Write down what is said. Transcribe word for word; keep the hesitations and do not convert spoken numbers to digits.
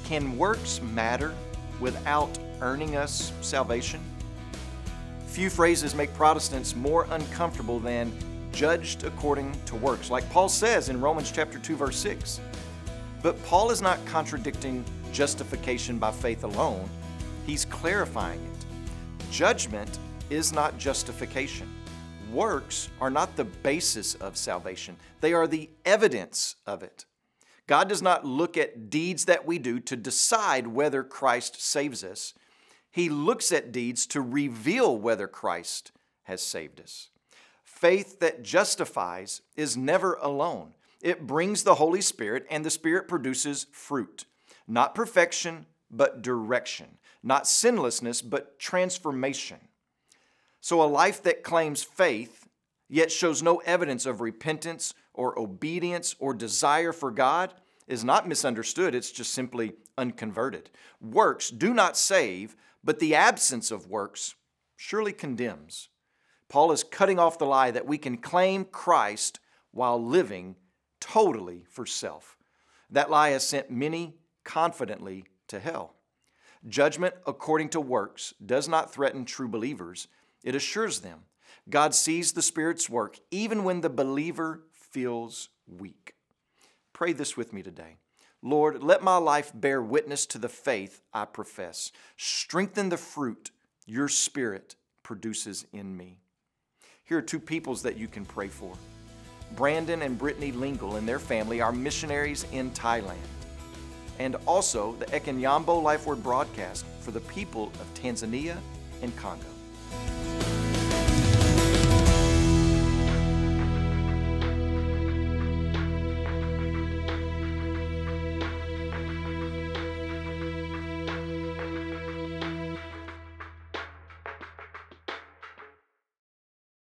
Can works matter without earning us salvation? Few phrases make Protestants more uncomfortable than judged according to works, like Paul says in Romans chapter two, verse six. But Paul is not contradicting justification by faith alone. He's clarifying it. Judgment is not justification. Works are not the basis of salvation. They are the evidence of it. God does not look at deeds that we do to decide whether Christ saves us. He looks at deeds to reveal whether Christ has saved us. Faith that justifies is never alone. It brings the Holy Spirit, and the Spirit produces fruit. Not perfection, but direction. Not sinlessness, but transformation. So a life that claims faith, yet shows no evidence of repentance or obedience or desire for God, is not misunderstood. It's just simply unconverted. Works do not save, but the absence of works surely condemns. Paul is cutting off the lie that we can claim Christ while living totally for self. That lie has sent many confidently to hell. Judgment according to works does not threaten true believers. It assures them. God sees the Spirit's work even when the believer feels weak. Pray this with me today. Lord, let my life bear witness to the faith I profess. Strengthen the fruit your Spirit produces in me. Here are two peoples that you can pray for. Brandon and Brittany Lingle and their family are missionaries in Thailand. And also the Ekenyambo Life Word broadcast for the people of Tanzania and Congo.